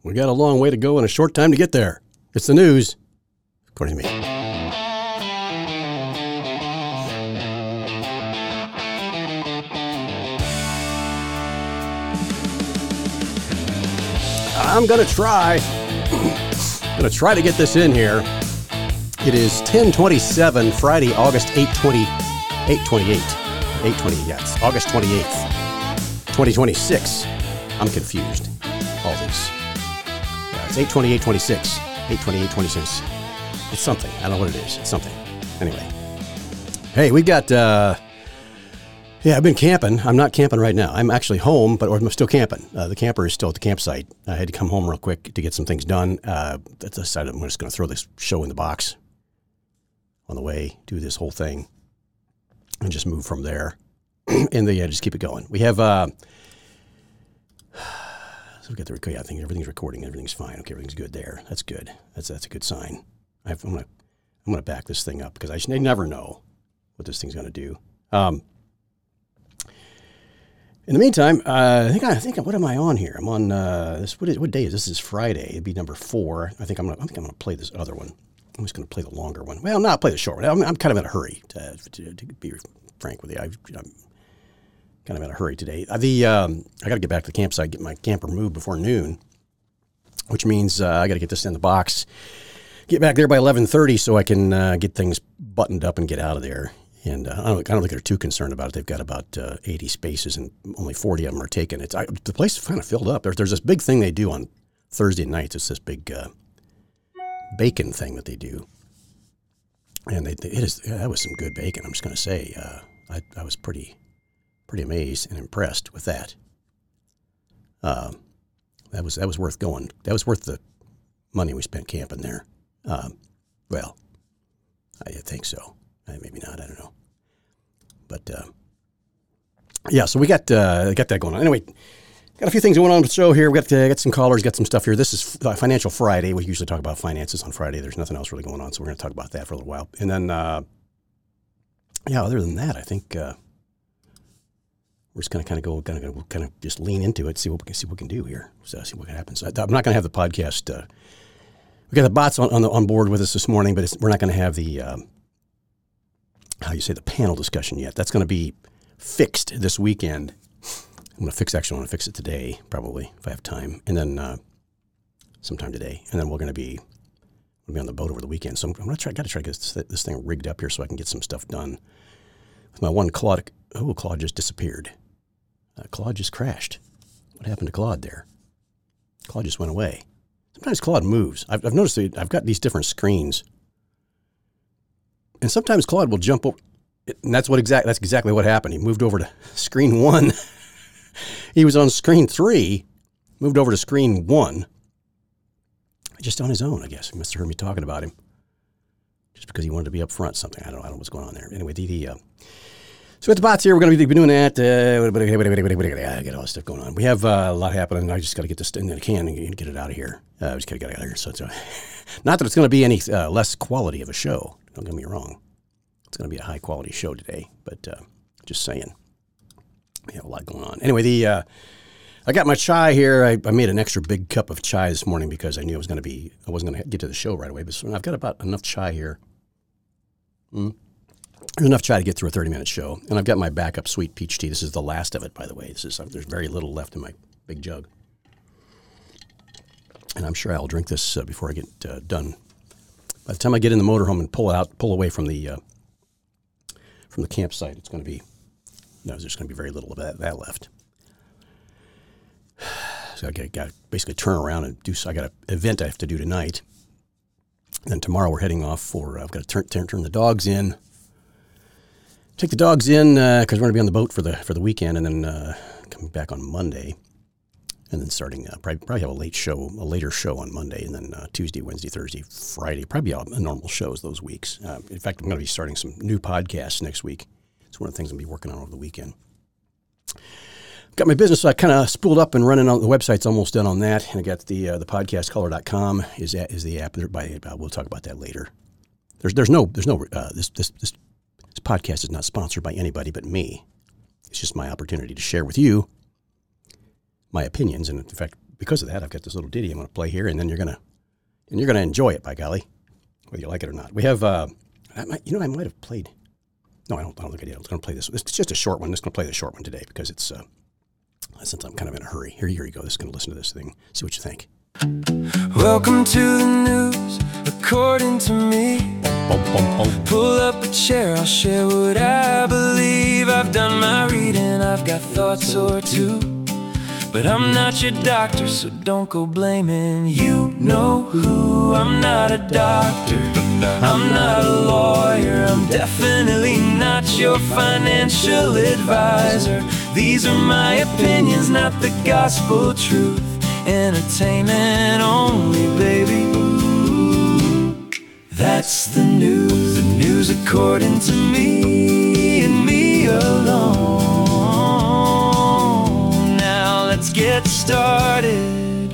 We got a long way to go and a short time to get there. It's the news, according to me. I'm going to try. I'm going to try to get this in here. It is 10/27, Friday, August 8/28. 8/28, yes. August 28th, 2026. I'm confused. All these. Yeah, it's 8/28/26. 8/28/26. It's something. I don't know what it is. It's something. Anyway. Hey, we got... I've been camping. I'm not camping right now. I'm actually home, but I'm still camping. The camper is still at the campsite. I had to come home real quick to get some things done. I decided I'm just going to throw this show in the box on the way, do this whole thing, and just move from there. And then, just keep it going. We have, so we got I think everything's recording. Everything's fine. Okay, everything's good there. That's good. That's a good sign. I'm gonna back this thing up because I never know what this thing's going to do. In the meantime, I think what am I on here? I'm on this. What day is this? This is Friday. It'd be number 4. I think I'm gonna play this other one. I'm just gonna play the longer one. Well, not play the short one. I'm kind of in a hurry to be frank with you. I'm kind of in a hurry today. I got to get back to the campsite, get my camper moved before noon, which means I got to get this in the box, get back there by 11:30 so I can get things buttoned up and get out of there. And I don't think they're too concerned about it. They've got about 80 spaces, and only 40 of them are taken. The place is kind of filled up. There's this big thing they do on Thursday nights. It's this big bacon thing that they do, and that was some good bacon. I'm just going to say I was pretty amazed and impressed with that. That was worth going. That was worth the money we spent camping there. Well, I think so. Maybe not. I don't know. But, so we got that going on. Anyway, got a few things going on with the show here. We got some callers, got some stuff here. This is Financial Friday. We usually talk about finances on Friday. There's nothing else really going on, so we're going to talk about that for a little while. And then, other than that, I think we're just going to kind of just lean into it, see what we can do here. So see what happens. I'm not going to have the podcast. We got the bots on board with us this morning, but we're not going to have the the panel discussion yet. That's going to be fixed this weekend. I'm going to fix it today, probably, if I have time. And then sometime today. And then we're going to be on the boat over the weekend. So I'm going to try to get this thing rigged up here so I can get some stuff done. With my one Claude. Oh, Claude just disappeared. Claude just crashed. What happened to Claude there? Claude just went away. Sometimes Claude moves. I've noticed that I've got these different screens. And sometimes Claude will jump over, and that's exactly what happened. He moved over to screen 1. He was on screen 3, moved over to screen 1, just on his own, I guess. He must have heard me talking about him, just because he wanted to be up front. Something I don't know what's going on there. Anyway, so with the bots here, we're going to be doing that. I got all this stuff going on. We have a lot happening. I just got to get this in the can and get it out of here. I just got to get it out of here. So it's not that it's going to be any less quality of a show. Don't get me wrong. It's going to be a high-quality show today, but just saying. We have a lot going on. Anyway, I got my chai here. I made an extra big cup of chai this morning because I knew I wasn't going to get to the show right away, but I've got about enough chai here. There's enough chai to get through a 30-minute show, and I've got my backup sweet peach tea. This is the last of it, by the way. There's very little left in my big jug. And I'm sure I'll drink this before I get done. By the time I get in the motorhome and pull away from the campsite, there's going to be very little of that left. So I got to basically turn around and I got an event I have to do tonight. And then tomorrow we're heading off I've got to turn the dogs in. Take the dogs in because we're going to be on the boat for the weekend, and then coming back on Monday. And then starting, probably have a later show on Monday, and then Tuesday, Wednesday, Thursday, Friday, probably a normal shows those weeks. In fact, I'm going to be starting some new podcasts next week. It's one of the things I'm going to be working on over the weekend. Got my business kind of spooled up and running on the website's almost done on that. And I got the podcastcaller.com is the app. We'll talk about that later. This podcast is not sponsored by anybody but me. It's just my opportunity to share with you my opinions, and in fact, because of that, I've got this little ditty I'm going to play here, and then you're going to enjoy it, by golly, whether you like it or not. We have, I might have played. No, I don't think I did. I was going to play this. It's just a short one. I'm just going to play the short one today because it's since I'm kind of in a hurry. Here you go. Just going to listen to this thing. See what you think. Welcome to the news, according to me. Pull up a chair, I'll share what I believe. I've done my reading, I've got thoughts or two. But I'm not your doctor, so don't go blaming you know who. I'm not a doctor, I'm not a lawyer, I'm definitely not your financial advisor. These are my opinions, not the gospel truth. Entertainment only, baby. That's the news according to me and me alone. Now let's get started.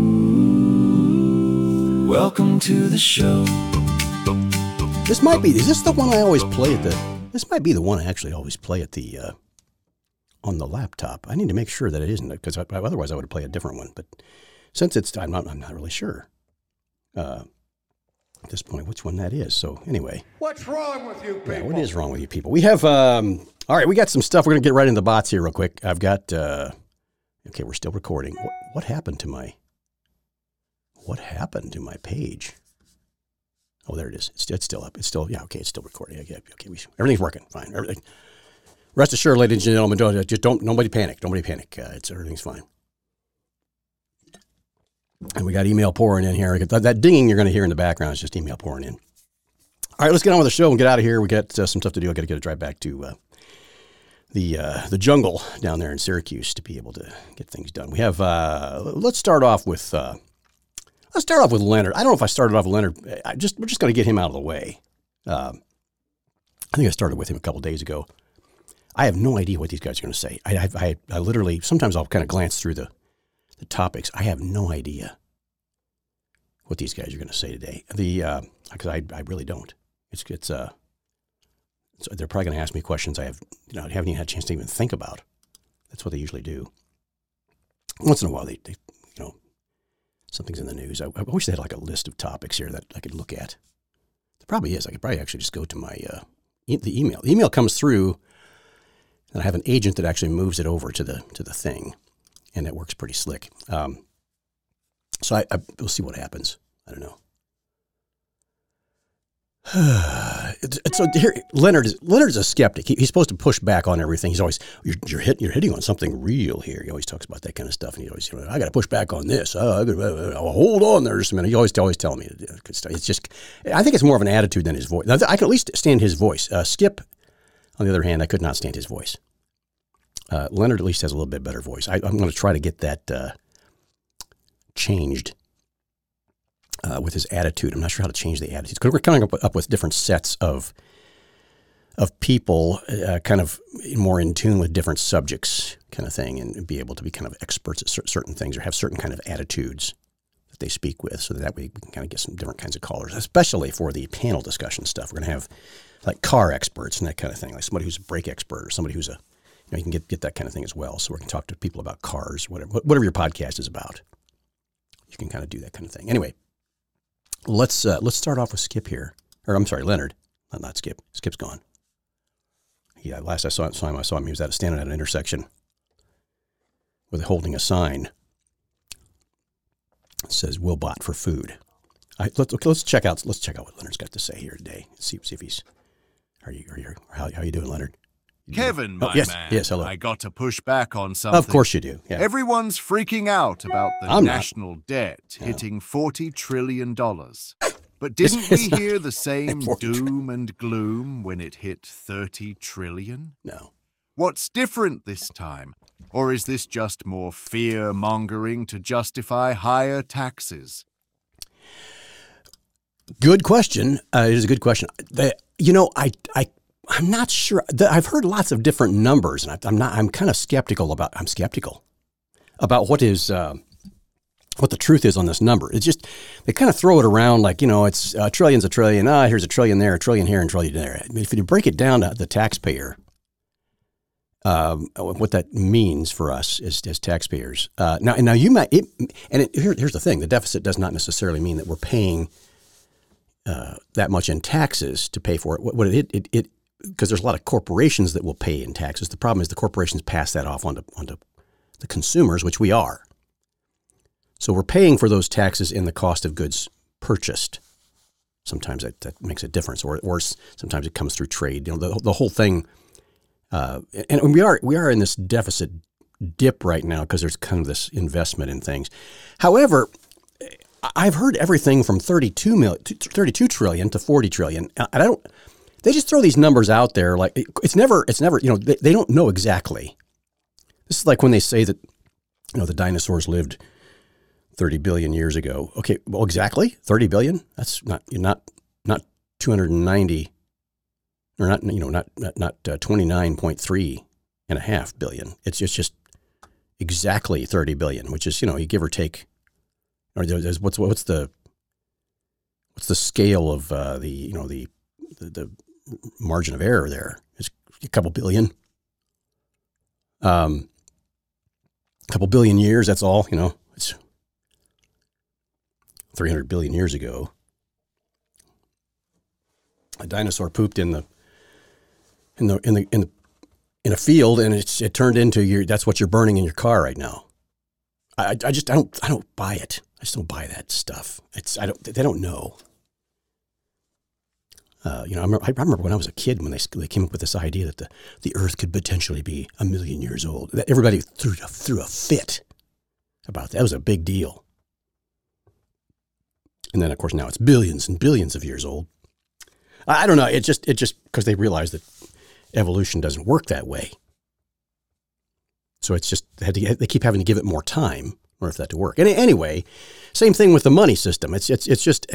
Welcome to the show. This might be, is this the one I always play at the, this might be the one I actually always play at the, on the laptop. I need to make sure that it isn't, because otherwise I would play a different one. But since it's, I'm not really sure at this point which one that is. So anyway. What's wrong with you people? Yeah, what is wrong with you people? We have, all right, we got some stuff. We're going to get right into the bots here real quick. I've got, okay, we're still recording. What happened to my page? Oh, there it is. It's still up. It's still, yeah, okay, it's still recording. Okay, everything's working fine. Everything. Rest assured, ladies and gentlemen, nobody panic. Nobody panic. Everything's fine. And we got email pouring in here. That dinging you're going to hear in the background is just email pouring in. All right, let's get on with the show and get out of here. We got some stuff to do. I got to get a drive back to the jungle down there in Syracuse to be able to get things done. We have. Let's start off with Leonard. I don't know if I started off with Leonard. We're just going to get him out of the way. I think I started with him a couple days ago. I have no idea what these guys are going to say. I literally, sometimes I'll kind of glance through the topics. I have no idea what these guys are going to say today. Because I really don't. So they're probably going to ask me questions I haven't even had a chance to even think about. That's what they usually do. Once in a while, they something's in the news. I wish they had like a list of topics here that I could look at. There probably is. I could probably actually just go to my the email. The email comes through. And I have an agent that actually moves it over to the thing, and it works pretty slick. So we'll see what happens. I don't know. So here, Leonard's a skeptic. He's supposed to push back on everything. He's always you're hitting on something real here. He always talks about that kind of stuff, and he always I got to push back on this. Hold on there just a minute. He always telling me good stuff. It's just I think it's more of an attitude than his voice. I can at least stand his voice. Skip. On the other hand, I could not stand his voice. Leonard at least has a little bit better voice. I'm going to try to get that changed with his attitude. I'm not sure how to change the attitude. Because we're coming up with different sets of people kind of more in tune with different subjects kind of thing and be able to be kind of experts at certain things or have certain kind of attitudes that they speak with so that way we can kind of get some different kinds of callers, especially for the panel discussion stuff. We're going to have like car experts and that kind of thing, like somebody who's a brake expert or somebody who's you can get that kind of thing as well. So we can talk to people about cars, whatever your podcast is about. You can kind of do that kind of thing. Anyway, let's start off with Skip here. Or I'm sorry, Leonard. Not Skip. Skip's gone. Yeah, last I saw him, he was standing at an intersection with holding a sign that says "Wilbot for food." Let's check out what Leonard's got to say here today. See if he's. How you doing, Leonard? Kevin, my man. Yes, hello. I got to push back on something. Of course you do. Yeah. Everyone's freaking out about the national debt hitting $40 trillion. But didn't we hear the same doom and gloom when it hit 30 trillion? No. What's different this time? Or is this just more fear-mongering to justify higher taxes? Good question. It is a good question. I'm not sure. I've heard lots of different numbers, and I'm kind of skeptical about what the truth is on this number. It's just they kind of throw it around like it's a trillion's a trillion. Here's a trillion there, a trillion here, and a trillion there. I mean, if you break it down to the taxpayer, what that means for us as taxpayers. Now you might, here's the thing: the deficit does not necessarily mean that we're paying that much in taxes to pay for it. What it because there's a lot of corporations that will pay in taxes. The problem is the corporations pass that off onto the consumers, which we are. So we're paying for those taxes in the cost of goods purchased. Sometimes that makes a difference, or sometimes it comes through trade. You know, the whole thing. And we are in this deficit dip right now because there's kind of this investment in things. However, I've heard everything from 32 trillion to 40 trillion. And they just throw these numbers out there like it's never, you know, they don't know exactly. This is like when they say that, you know, the dinosaurs lived 30 billion years ago. Okay, well, exactly 30 billion. That's not 290 or not 29.3 and a half billion. It's just exactly 30 billion, which is, you know, you give or take, or what's the scale of the margin of error there? It's a couple billion. A couple billion years, that's all, you know. It's 300 billion years ago. A dinosaur pooped in a field, and it turned into that's what you're burning in your car right now. I don't buy it. I just don't buy that stuff. They don't know. I remember when I was a kid when they came up with this idea that the Earth could potentially be 1 million years old. That everybody threw a fit about that. That was a big deal. And then of course now it's billions and billions of years old. I don't know. It just because they realized that evolution doesn't work that way. So it's just they keep having to give it more time in order for that to work. And anyway, same thing with the money system. It's just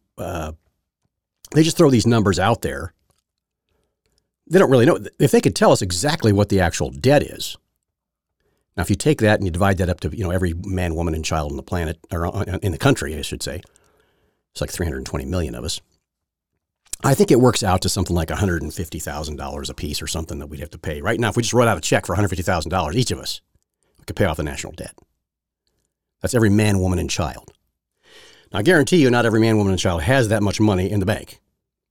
they just throw these numbers out there. They don't really know. If they could tell us exactly what the actual debt is. Now, if you take that and you divide that up to, you know, every man, woman, and child on the planet, or in the country, I should say, it's like 320 million of us. I think it works out to something like $150,000 a piece or something that we'd have to pay. Right now, if we just wrote out a check for $150,000, each of us, we could pay off the national debt. That's every man, woman, and child. Now, I guarantee you not every man, woman, and child has that much money in the bank.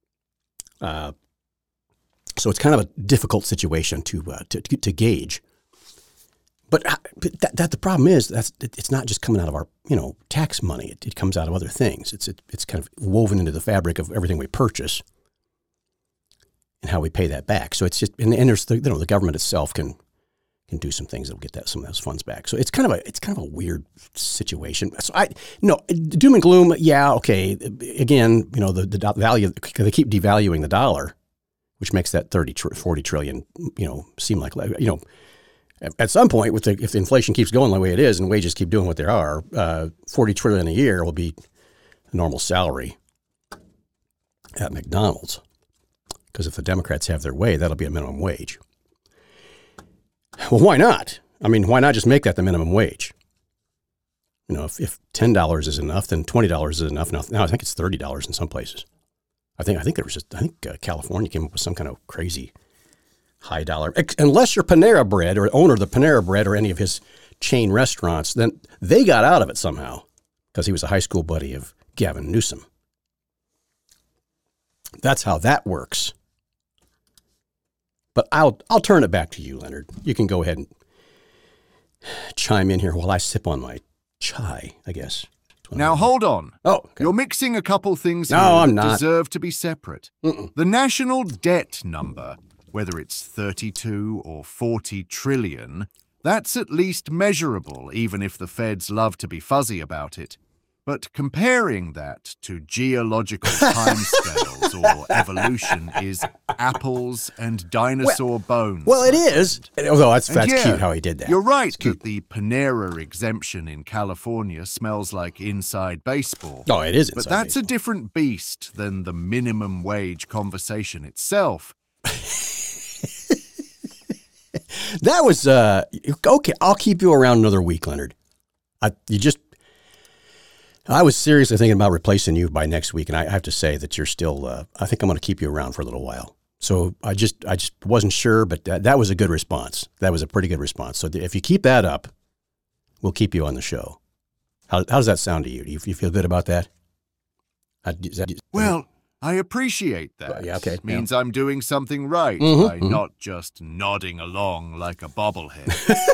So it's kind of a difficult situation to gauge. But the problem is it's not just coming out of our, you know, tax money. It comes out of other things. It's kind of woven into the fabric of everything we purchase and how we pay that back. So it's just and there's the government itself can do some things that will get some of those funds back. So it's kind of a weird situation. So doom and gloom. Yeah, okay. Again, you know, the value, they keep devaluing the dollar, which makes that 40 trillion, you know, seem like, you know, at some point if the inflation keeps going the way it is and wages keep doing what they are, 40 trillion a year will be a normal salary at McDonald's. Because if the Democrats have their way, that'll be a minimum wage. Well, why not? I mean, why not just make that the minimum wage? You know, if $10 is enough, then $20 is enough. Now I think it's $30 in some places. I think California came up with some kind of crazy high dollar. Unless you're Panera Bread or owner of the Panera Bread or any of his chain restaurants, then they got out of it somehow because he was a high school buddy of Gavin Newsom. That's how that works. But I'll turn it back to you, Leonard. You can go ahead and chime in here while I sip on my chai, I guess. Now, hold on. Oh, okay. You're mixing a couple things here that I'm not. Deserve to be separate. The national debt number, whether it's 32 or 40 trillion, that's at least measurable, even if the feds love to be fuzzy about it. But comparing that to geological timescales or evolution is apples and dinosaur bones. Well, it is. Although that's cute how he did that. You're right that the Panera exemption in California smells like inside baseball. Oh, it is inside But that's baseball. A different beast than the minimum wage conversation itself. That was, okay, I'll keep you around another week, Leonard. I was seriously thinking about replacing you by next week, and I have to say that you're still, I think I'm going to keep you around for a little while. So I just wasn't sure, but that was a good response. That was a pretty good response. So if you keep that up, we'll keep you on the show. How does that sound to you? Do you feel good about that? Well, I appreciate that. Yeah, okay. It means I'm doing something right by not just nodding along like a bobblehead.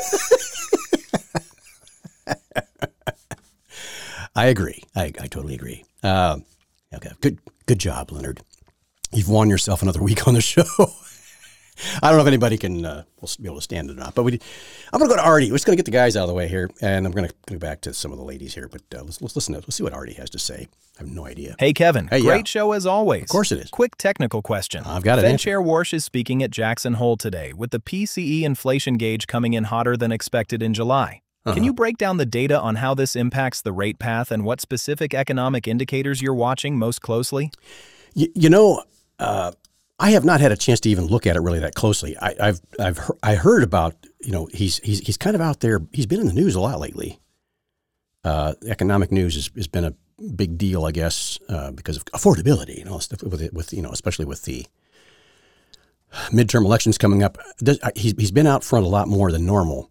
I agree. I totally agree. Okay. Good job, Leonard. You've won yourself another week on the show. I don't know if anybody can will be able to stand it or not. But I'm going to go to Artie. We're just going to get the guys out of the way here, and I'm going to go back to some of the ladies here. But let's listen to. Let's see what Artie has to say. I have no idea. Hey, Kevin. Great show as always. Of course it is. Quick technical question. I've got it. Fed Chair Warsh is speaking at Jackson Hole today with the PCE inflation gauge coming in hotter than expected in July. Can you break down the data on how this impacts the rate path and what specific economic indicators you're watching most closely? I have not had a chance to even look at it really that closely. I heard about, he's kind of out there. He's been in the news a lot lately. Economic news has been a big deal, I guess, because of affordability, especially with the midterm elections coming up. He's been out front a lot more than normal.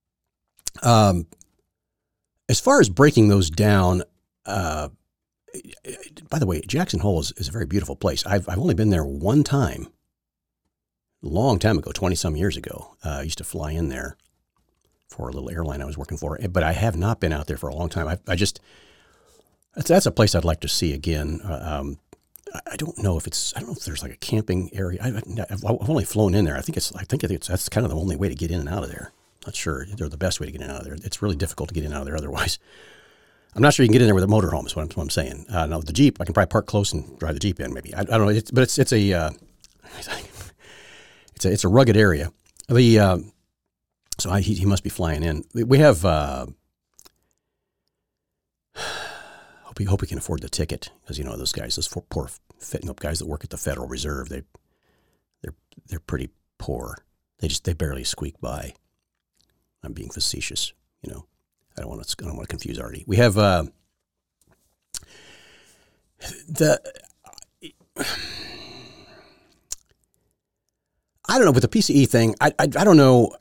As far as breaking those down, by the way, Jackson Hole is a very beautiful place. I've only been there one time, a long time ago, 20-some years ago. I used to fly in there for a little airline I was working for, but I have not been out there for a long time. That's a place I'd like to see again. I don't know if there's like a camping area. I've only flown in there. I think that's kind of the only way to get in and out of there. Not sure they're the best way to get in and out of there. It's really difficult to get in and out of there otherwise. I'm not sure you can get in there with a motorhome is what I'm saying. Now the Jeep, I can probably park close and drive the Jeep in maybe. I don't know, but it's a rugged area. So he must be flying in. We have, hope we can afford the ticket because, those guys, those poor fitting up guys that work at the Federal Reserve, they're pretty poor. They barely squeak by. I'm being facetious, I don't want to confuse Artie. We have I don't know with the PCE thing. I don't know.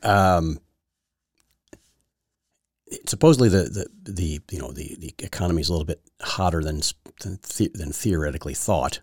Supposedly the economy is a little bit hotter than theoretically thought.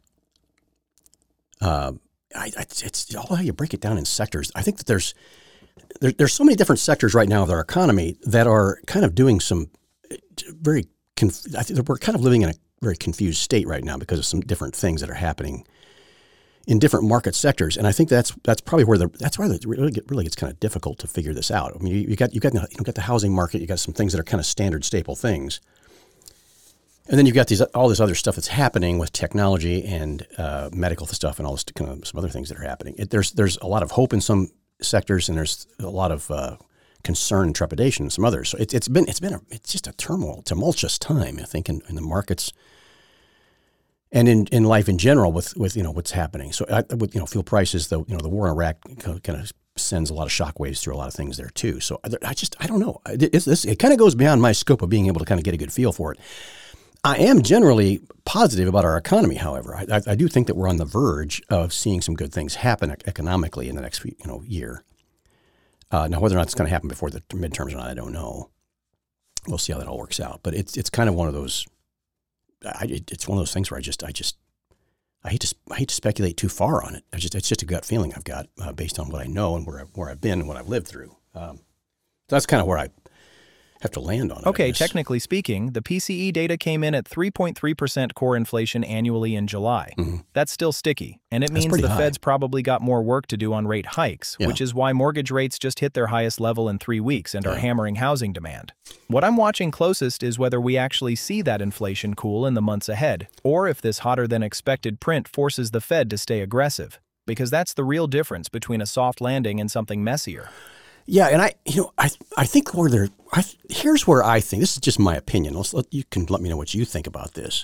It's all how you break it down in sectors. I think that there's so many different sectors right now of our economy that are kind of doing some I think we're kind of living in a very confused state right now because of some different things that are happening in different market sectors, and I think that's probably where it really gets kind of difficult to figure this out. I mean, you got the housing market, you got some things that are kind of standard staple things, and then you've got all this other stuff that's happening with technology and medical stuff and all this kind of some other things that are happening. There's a lot of hope in some sectors, and there's a lot of concern and trepidation in some others. So it's just a tumultuous time, I think, in the markets and in life in general with what's happening. So with fuel prices, the war in Iraq kind of sends a lot of shockwaves through a lot of things there too. So I don't know. It kind of goes beyond my scope of being able to kind of get a good feel for it. I am generally positive about our economy, however. I do think that we're on the verge of seeing some good things happen economically in the next year. Now, whether or not it's going to happen before the midterms or not, I don't know. We'll see how that all works out. But it's kind of one of those. It's one of those things where I hate to speculate too far on it. It's just a gut feeling I've got based on what I know and where I've been and what I've lived through. So that's kind of where I have to land on it. Okay, technically speaking, the PCE data came in at 3.3% core inflation annually in July. Mm-hmm. That's still sticky, and it means the Fed's probably got more work to do on rate hikes, which is why mortgage rates just hit their highest level in 3 weeks and are hammering housing demand. What I'm watching closest is whether we actually see that inflation cool in the months ahead, or if this hotter-than-expected print forces the Fed to stay aggressive, because that's the real difference between a soft landing and something messier. Yeah, and I think here's where I think, this is just my opinion. You can let me know what you think about this.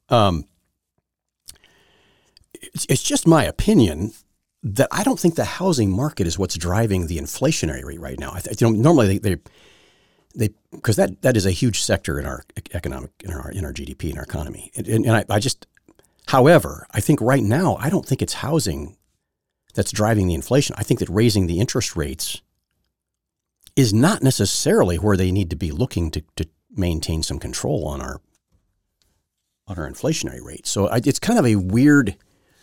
It's just my opinion that I don't think the housing market is what's driving the inflationary rate right now. Normally they because that is a huge sector in our economic, in our GDP, in our economy. And however, I think right now, I don't think it's housing that's driving the inflation. I think that raising the interest rates is not necessarily where they need to be looking to maintain some control on our inflationary rate. So it's kind of a weird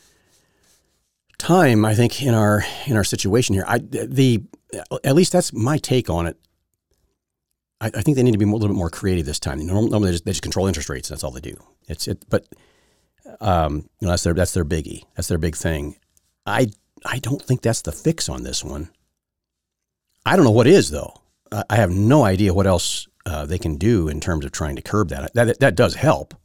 time, I think, in our situation here. At least that's my take on it. I think they need to be a little bit more creative this time. Normally they just control interest rates. That's all they do. But that's their biggie. That's their big thing. I don't think that's the fix on this one. I don't know what is, though. I have no idea what else they can do in terms of trying to curb that. That does help.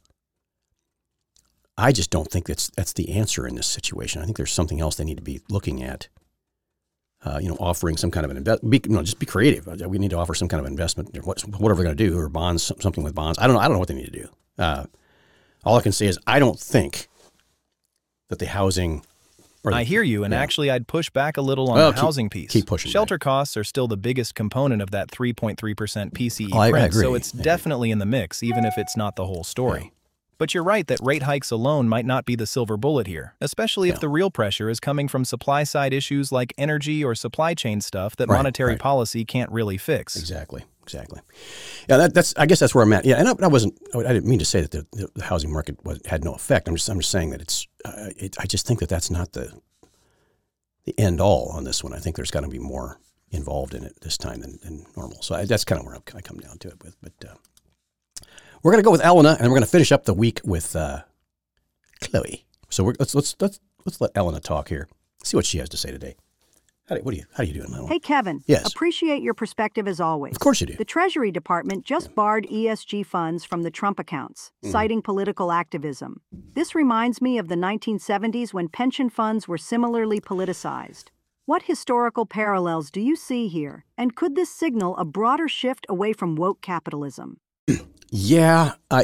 I just don't think that's the answer in this situation. I think there's something else they need to be looking at. Offering some kind of an investment. Just be creative. We need to offer some kind of investment. Whatever they're going to do, or bonds, something with bonds. I don't know what they need to do. All I can say is I don't think that the housing. I hear you, and actually I'd push back a little on the housing piece. Keep pushing. Shelter costs are still the biggest component of that 3.3% PCE I print, agree. so it's definitely in the mix, even if it's not the whole story. Yeah. But you're right that rate hikes alone might not be the silver bullet here, especially if the real pressure is coming from supply-side issues like energy or supply chain stuff that monetary policy can't really fix. Exactly. Yeah, I guess that's where I'm at. Yeah, and I didn't mean to say that the housing market had no effect. I'm just saying that I just think that that's not the end all on this one. I think there's got to be more involved in it this time than normal. So that's kind of where I come down to it with. But we're going to go with Elena, and we're going to finish up the week with Chloe. So let's let Elena talk here. See what she has to say today. How are you doing, Elena? Hey, Kevin. Yes. Appreciate your perspective as always. Of course you do. The Treasury Department just barred ESG funds from the Trump accounts, citing political activism. This reminds me of the 1970s when pension funds were similarly politicized. What historical parallels do you see here? And could this signal a broader shift away from woke capitalism? Yeah, I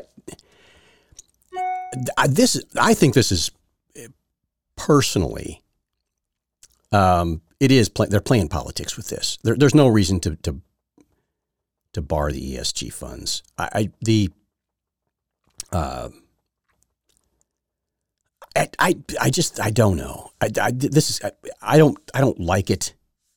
think this is personally, it is they're playing politics with this. There's no reason to bar the ESG funds. I don't know. I don't like it.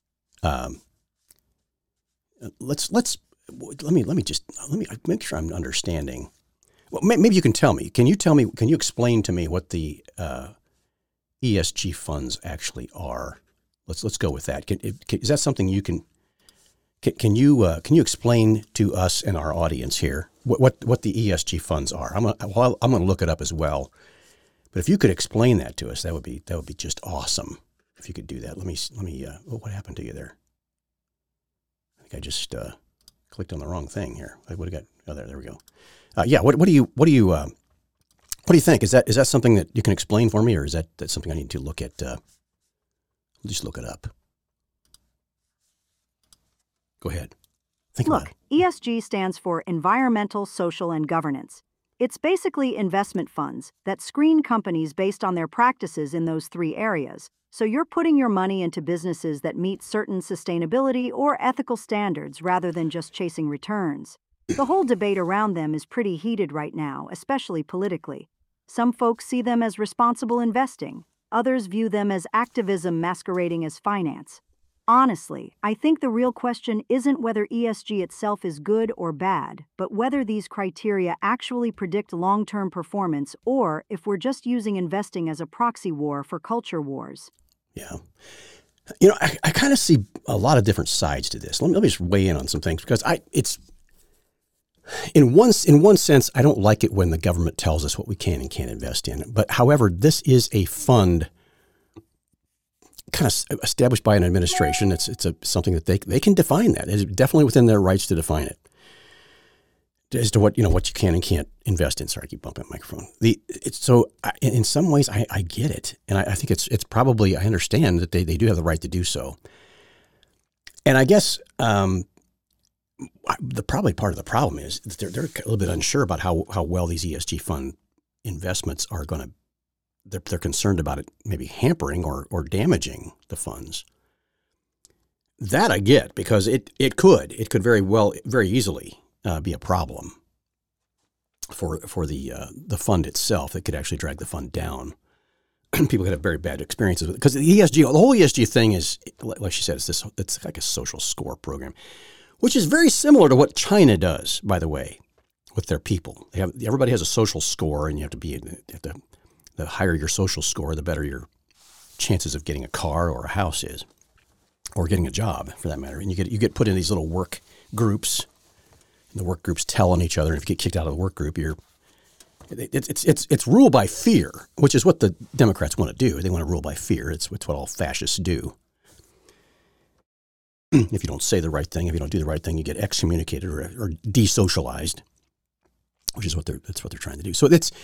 Let me make sure I'm understanding. Well, maybe you can tell me. Can you explain to me what the ESG funds actually are? Let's go with that. Is that something you can you explain to us and our audience here what the ESG funds are? I'm going to look it up as well. But if you could explain that to us, that would be just awesome. If you could do that. Let me what happened to you there? I think I just clicked on the wrong thing here. I would have got. Oh, there we go. Yeah. What do you think? Is that something that you can explain for me, or is that something I need to look at? Just look it up. Go ahead. Think about it. ESG stands for Environmental, Social, and Governance. It's basically investment funds that screen companies based on their practices in those three areas. So you're putting your money into businesses that meet certain sustainability or ethical standards rather than just chasing returns. The whole debate around them is pretty heated right now, especially politically. Some folks see them as responsible investing. Others view them as activism masquerading as finance. Honestly, I think the real question isn't whether ESG itself is good or bad, but whether these criteria actually predict long-term performance or if we're just using investing as a proxy war for culture wars. Yeah. I kind of see a lot of different sides to this. Let me just weigh in on some things because it's in one sense, I don't like it when the government tells us what we can and can't invest in. But however, this is a fund kind of established by an administration. It's something that they can define that. It's definitely within their rights to define it as to what you can and can't invest in. Sorry, I keep bumping the microphone. In some ways, I get it, and I think it's probably I understand that they do have the right to do so. And I guess probably part of the problem is that they're a little bit unsure about how well these ESG fund investments are going to. They're concerned about it maybe hampering or damaging the funds. That I get because it could very easily be a problem for the fund itself. It could actually drag the fund down. people could have very bad experiences with it. Because the whole ESG thing is, like she said, it's like a social score program, which is very similar to what China does, by the way, with their people. Everybody has a social score, and the higher your social score, the better your chances of getting a car or a house is, or getting a job, for that matter. And you get put in these little work groups, and the work groups tell on each other. And if you get kicked out of the work group, it's rule by fear, which is what the Democrats want to do. They want to rule by fear. It's what all fascists do. If you don't say the right thing, if you don't do the right thing, you get excommunicated or desocialized, which is that's what they're trying to do. So this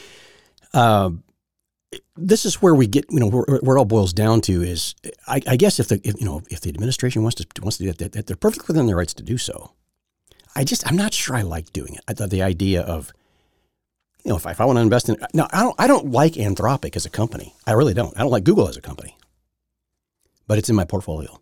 is where we get, where it all boils down to is, I guess if the administration wants to do that, they're perfectly within their rights to do so. I'm not sure I like doing it. The idea of, if I want to invest in, no, I don't like Anthropic as a company. I really don't. I don't like Google as a company, but it's in my portfolio.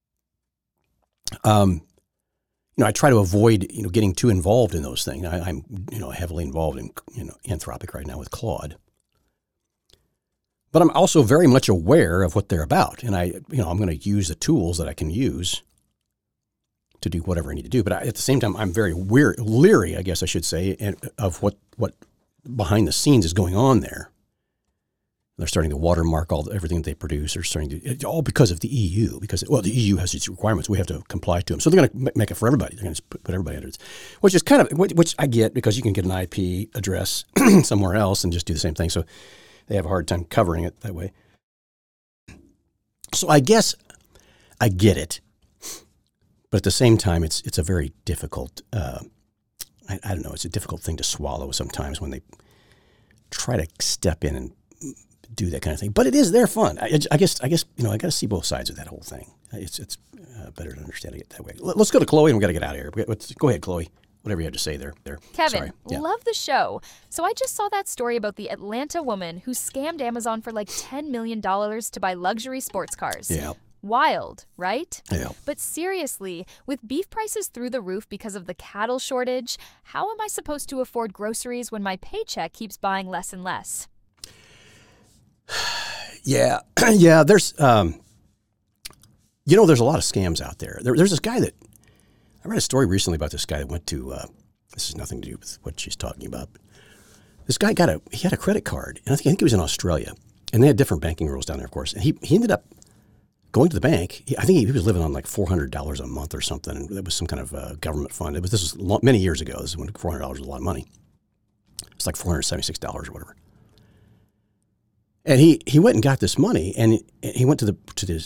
I try to avoid, getting too involved in those things. I'm heavily involved in, Anthropic right now with Claude. But I'm also very much aware of what they're about. And I'm going to use the tools that I can use to do whatever I need to do. But at the same time, I'm very leery, I guess I should say, of what behind the scenes is going on there. They're starting to watermark everything that they produce. They're starting to, all because of the EU, because the EU has its requirements. We have to comply to them. So they're going to make it for everybody. They're going to put everybody under it, which is kind of, which I get, because you can get an IP address somewhere else and just do the same thing. So they have a hard time covering it that way. So I guess I get it. But at the same time, it's a very difficult, I don't know, it's a difficult thing to swallow sometimes when they try to step in and do that kind of thing. But it is their fun. I guess I got to see both sides of that whole thing. It's better to understand it that way. Let's go to Chloe, and we got to get out of here. Go ahead, Chloe. Whatever you have to say there. Kevin, love the show. So I just saw that story about the Atlanta woman who scammed Amazon for like $10 million to buy luxury sports cars. Yeah. Wild, right? Yeah. But seriously, with beef prices through the roof because of the cattle shortage, how am I supposed to afford groceries when my paycheck keeps buying less and less? Yeah. Yeah. There's, there's a lot of scams out there. There's this guy that, I read a story recently about this guy that went to, this has nothing to do with what she's talking about. This guy he had a credit card, and I think he was in Australia, and they had different banking rules down there, of course. And he ended up going to the bank. I think he was living on like $400 a month or something, and it was some kind of government fund. This was many years ago. This is when $400 was a lot of money. It's like $476 or whatever. And he went and got this money, and he went to his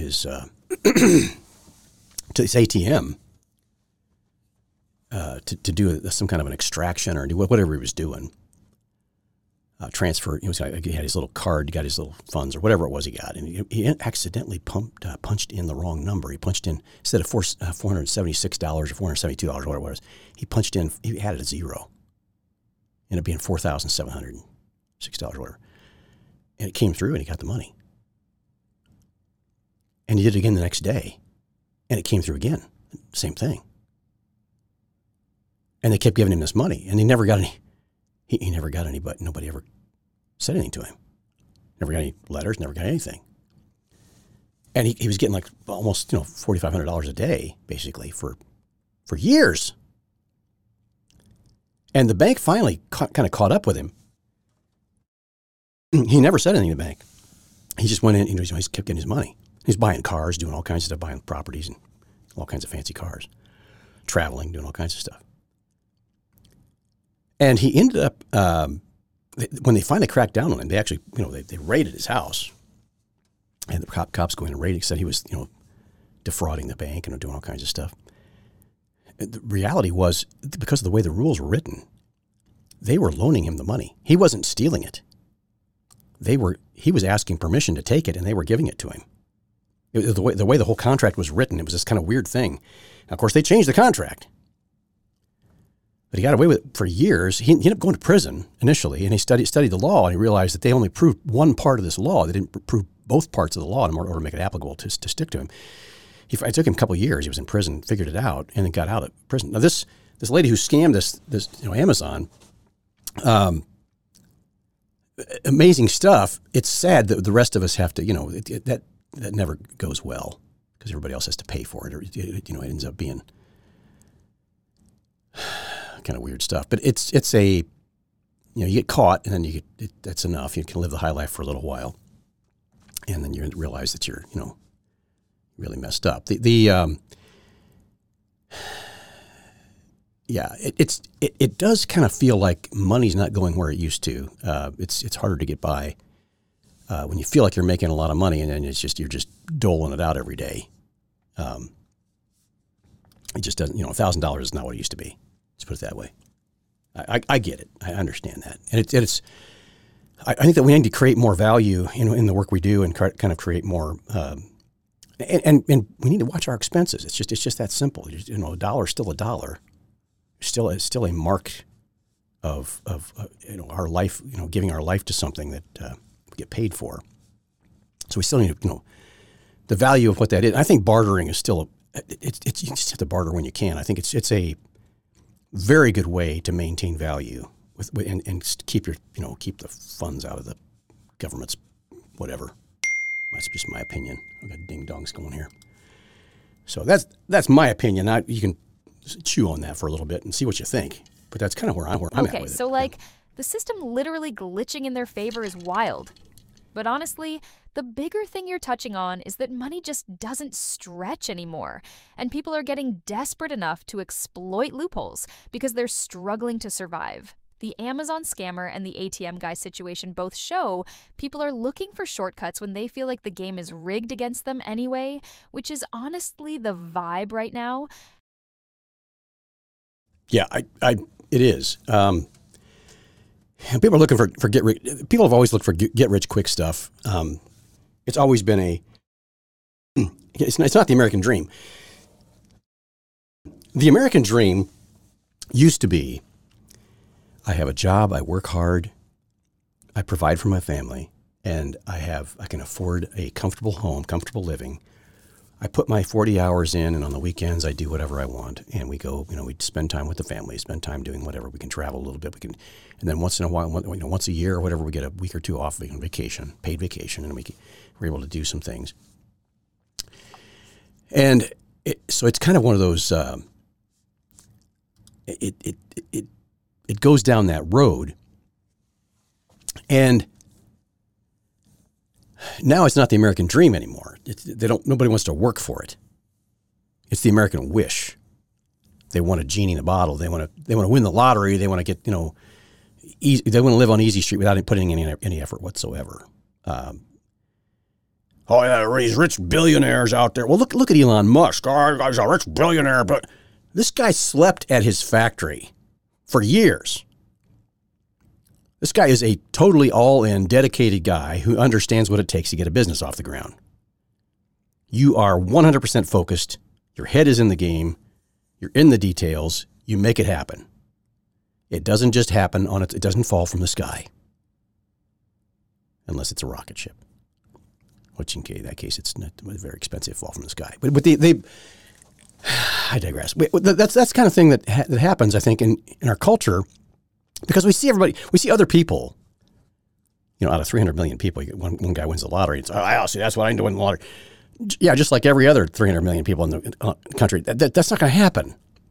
ATM to do some kind of an extraction or do whatever he was doing. Transfer. He had his little card, he got his little funds or whatever it was he got, and he accidentally punched in the wrong number. He punched in, instead of $476 or $472, whatever it was, he added a zero. Ended up being $4,706 or whatever. And it came through, and he got the money. And he did it again the next day, and it came through again. Same thing. And they kept giving him this money, and he never got any. He never got any, but nobody ever said anything to him. Never got any letters, never got anything. And he was getting like almost $4,500 a day, basically, for years. And the bank finally kind of caught up with him. He never said anything to the bank. He just went in, he kept getting his money. He's buying cars, doing all kinds of stuff, buying properties and all kinds of fancy cars, traveling, doing all kinds of stuff. And he ended up, when they finally cracked down on him, they actually, they raided his house. And the cops go in and raid. He said he was, defrauding the bank and doing all kinds of stuff. The reality was, because of the way the rules were written, they were loaning him the money. He wasn't stealing it. He was asking permission to take it, and they were giving it to him. The way the whole contract was written, it was this kind of weird thing. Now, of course, they changed the contract. But he got away with it for years. He ended up going to prison initially, and he studied the law, and he realized that they only proved one part of this law. They didn't prove both parts of the law in order to make it applicable to stick to him. It took him a couple of years. He was in prison, figured it out, and then got out of prison. Now, this lady who scammed this Amazon, amazing stuff. It's sad that the rest of us have to, that never goes well because everybody else has to pay for it, or it ends up being kind of weird stuff. But it's a, you get caught, and then that's enough. You can live the high life for a little while, and then you realize that you're really messed up. It does kind of feel like money's not going where it used to. It's harder to get by when you feel like you're making a lot of money, and then you're just doling it out every day. It just doesn't. $1,000 is not what it used to be. Let's put it that way. I get it. I understand that, and it's. I think that we need to create more value in the work we do, and kind of create more. And we need to watch our expenses. It's just that simple. A dollar is still a dollar. It's still a mark of our life. Giving our life to something that we get paid for. So we still need the value of what that is. I think bartering is still you just have to barter when you can. I think it's a very good way to maintain value and keep keep the funds out of the government's whatever. That's just my opinion. I've got ding dongs going here. So that's my opinion. You can chew on that for a little bit and see what you think. But that's kind of where I'm at with it. Okay, so the system literally glitching in their favor is wild. But honestly, the bigger thing you're touching on is that money just doesn't stretch anymore. And people are getting desperate enough to exploit loopholes because they're struggling to survive. The Amazon scammer and the ATM guy situation both show people are looking for shortcuts when they feel like the game is rigged against them anyway, which is honestly the vibe right now. Yeah, it is. People are looking for people have always looked for get rich quick stuff. It's always been it's not the American dream. The American dream used to be, I have a job, I work hard, I provide for my family, and I can afford a comfortable home, comfortable living. I put my 40 hours in, and on the weekends I do whatever I want, and we go, we spend time with the family, spend time doing whatever. We can travel a little bit, and then once in a while, once a year or whatever, we get a week or two off on vacation, paid vacation, and we're able to do some things. And so it's kind of one of those. It goes down that road, and now it's not the American dream anymore. Nobody wants to work for it. It's the American wish. They want a genie in a bottle. They want to win the lottery. They want to get they want to live on Easy Street without putting in any effort whatsoever. These rich billionaires out there. Well, look at Elon Musk. He's a rich billionaire, but this guy slept at his factory for years. This guy is a totally all-in, dedicated guy who understands what it takes to get a business off the ground. You are 100% focused. Your head is in the game. You're in the details. You make it happen. It doesn't just happen it doesn't fall from the sky. Unless it's a rocket ship. Which in that case, it's not very expensive to fall from the sky. But I digress. That's the kind of thing that happens, I think, in our culture, because we see other people, out of 300 million people, one guy wins the lottery. It's, see, that's what I do win the lottery. Yeah, just like every other 300 million people in the country. That's not going to happen.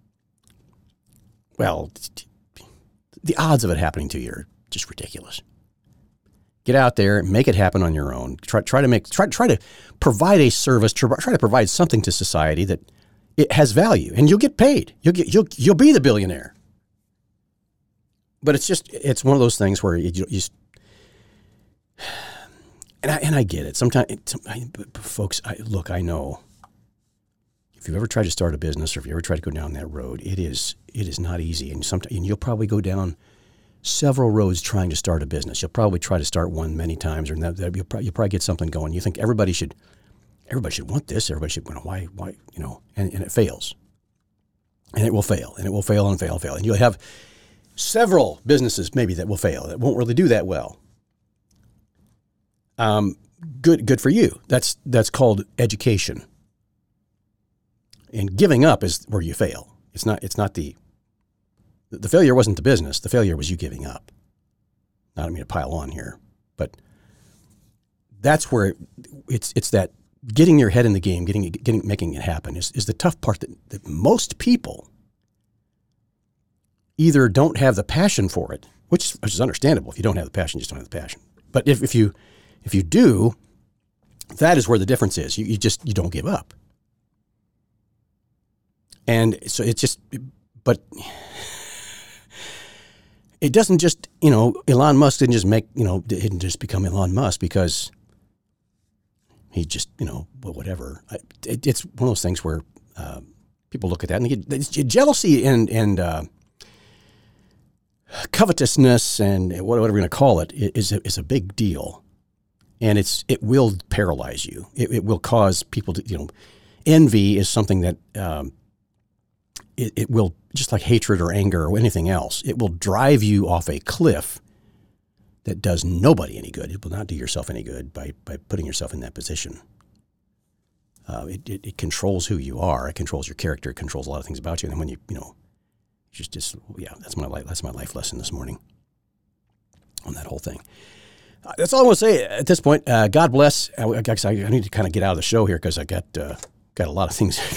Well, the odds of it happening to you are just ridiculous. Get out there, make it happen on your own. Try to provide a service. Try to provide something to society that it has value, and you'll get paid. You'll be the billionaire. But it's one of those things where you and I get it. Sometimes, folks, I know if you've ever tried to start a business or if you ever tried to go down that road, it is not easy, and you'll probably go down several roads trying to start a business. You'll probably try to start one many times, or you'll probably get something going. You think everybody should want this. Everybody should, why, and it fails. And it will fail, and it will fail and fail and fail. And you'll have several businesses maybe that will fail, that won't really do that well. Good for you. That's called education. And giving up is where you fail. It's not the failure wasn't the business. The failure was you giving up. I don't mean to pile on here, but that's where it's that getting your head in the game, making it happen is the tough part that most people either don't have the passion for it, which is understandable. If you don't have the passion, you just don't have the passion. But if you do, that is where the difference is. You don't give up. And so but it doesn't just, Elon Musk didn't just become Elon Musk because he just, whatever. It's one of those things where people look at that and they get jealousy and covetousness and whatever we're going to call it is a big deal. And it will paralyze you. It will cause people to, envy is something that it will, just like hatred or anger or anything else, it will drive you off a cliff that does nobody any good. It will not do yourself any good by putting yourself in that position. It controls who you are. It controls your character. It controls a lot of things about you. And when that's my life lesson this morning on that whole thing. That's all I want to say at this point. God bless. I need to kind of get out of the show here because I got a lot of things.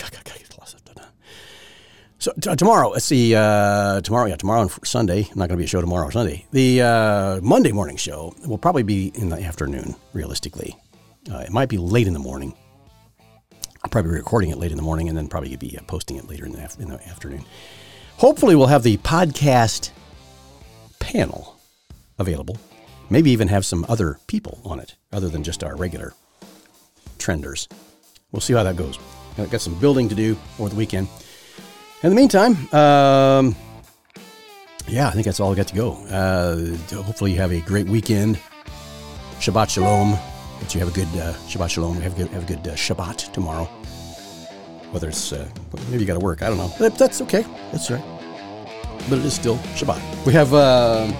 So tomorrow, let's see. Tomorrow and Sunday. I'm not going to be a show tomorrow or Sunday. The Monday morning show will probably be in the afternoon. Realistically, it might be late in the morning. I'll probably be recording it late in the morning and then probably be posting it later in the afternoon. Hopefully, we'll have the podcast panel available. Maybe even have some other people on it other than just our regular trenders. We'll see how that goes. I've got some building to do over the weekend. In the meantime, I think that's all I got to go. Hopefully you have a great weekend. Shabbat Shalom. That you have a good Shabbat Shalom. Have a good Shabbat tomorrow. Whether it's, maybe you got to work. I don't know. That's okay. That's right. But it is still Shabbat. We have, I'm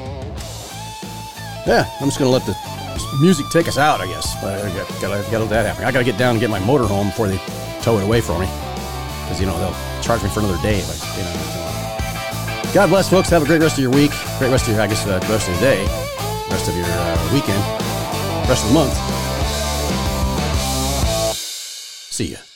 just going to let the music take us out, I guess. I got to let that happen. I got to get down and get my motor home before they tow it away for me. Because, they'll charge me for another day. God bless, folks. Have a great rest of your week. Great rest of your, rest of the day. Rest of your weekend. Rest of the month. See ya.